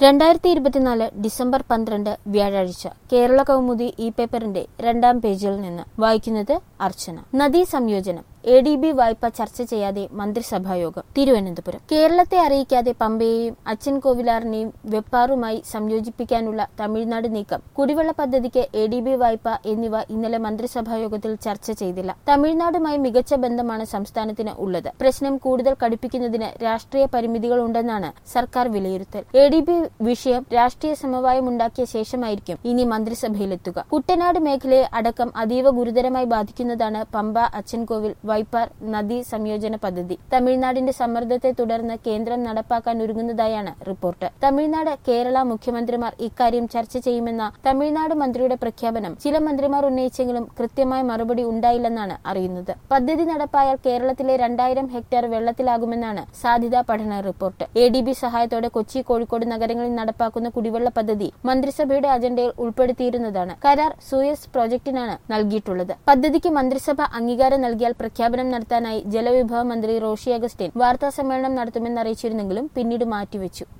2024 December 12 വ്യാഴാഴ്ച കേരള കൗമുദി ഈ പേപ്പറിന്റെ 2ാം പേജിൽ നിന്ന് വായിക്കുന്നത് അർച്ചന. നദീ സംയോജനം ADB വായ്പ ചർച്ച ചെയ്യാതെ മന്ത്രിസഭായോഗം. തിരുവനന്തപുരം. കേരളത്തെ അറിയിക്കാതെ പമ്പയെയും അച്ചൻകോവിലാറിനെയും വെപ്പാറുമായി സംയോജിപ്പിക്കാനുള്ള തമിഴ്നാട് നീക്കം, കുടിവെള്ള പദ്ധതിക്ക് ADB വായ്പ എന്നിവ ഇന്നലെ മന്ത്രിസഭായോഗത്തിൽ ചർച്ച ചെയ്തില്ല. തമിഴ്നാടുമായി മികച്ച ബന്ധമാണ് സംസ്ഥാനത്തിന് ഉള്ളത്. പ്രശ്നം കൂടുതൽ കടുപ്പിക്കുന്നതിന് രാഷ്ട്രീയ പരിമിതികളുണ്ടെന്നാണ് സർക്കാർ വിലയിരുത്തൽ. ADB വിഷയം രാഷ്ട്രീയ സമവായമുണ്ടാക്കിയ ശേഷമായിരിക്കും ഇനി മന്ത്രിസഭയിലെത്തുക. കുട്ടനാട് മേഖലയെ അടക്കം അതീവ ഗുരുതരമായി ബാധിക്കുന്നതാണ് പമ്പ അച്ചൻകോവിൽ വൈപ്പാർ നദീ സംയോജന പദ്ധതി. തമിഴ്നാടിന്റെ സമ്മർദ്ദത്തെ തുടർന്ന് കേന്ദ്രം നടപ്പാക്കാൻ ഒരുങ്ങുന്നതായാണ് റിപ്പോർട്ട്. തമിഴ്നാട്, കേരള മുഖ്യമന്ത്രിമാർ ഇക്കാര്യം ചർച്ച ചെയ്യുമെന്ന തമിഴ്നാട് മന്ത്രിയുടെ പ്രഖ്യാപനം ചില മന്ത്രിമാർ ഉന്നയിച്ചെങ്കിലും കൃത്യമായ മറുപടി ഉണ്ടായില്ലെന്നാണ് അറിയുന്നത്. പദ്ധതി നടപ്പായാൽ കേരളത്തിലെ 2000 ഹെക്ടർ വെള്ളത്തിലാകുമെന്നാണ് സാധ്യതാ പഠന റിപ്പോർട്ട്. ADB സഹായത്തോടെ കൊച്ചി, കോഴിക്കോട് നഗരങ്ങളിൽ നടപ്പാക്കുന്ന കുടിവെള്ള പദ്ധതി മന്ത്രിസഭയുടെ അജണ്ടയിൽ ഉൾപ്പെടുത്തിയിരുന്നതാണ്. കരാർ സൂയസ് പ്രോജക്ടിനാണ് നൽകിയിട്ടുള്ളത്. പദ്ധതിക്ക് മന്ത്രിസഭ അംഗീകാരം നൽകിയാൽ പ്രഖ്യാപനം നടത്താനായി ജലവിഭവ മന്ത്രി റോഷി അഗസ്റ്റിൻ വാർത്താസമ്മേളനം നടത്തുമെന്ന് അറിയിച്ചിരുന്നെങ്കിലും പിന്നീട് മാറ്റിവെച്ചു.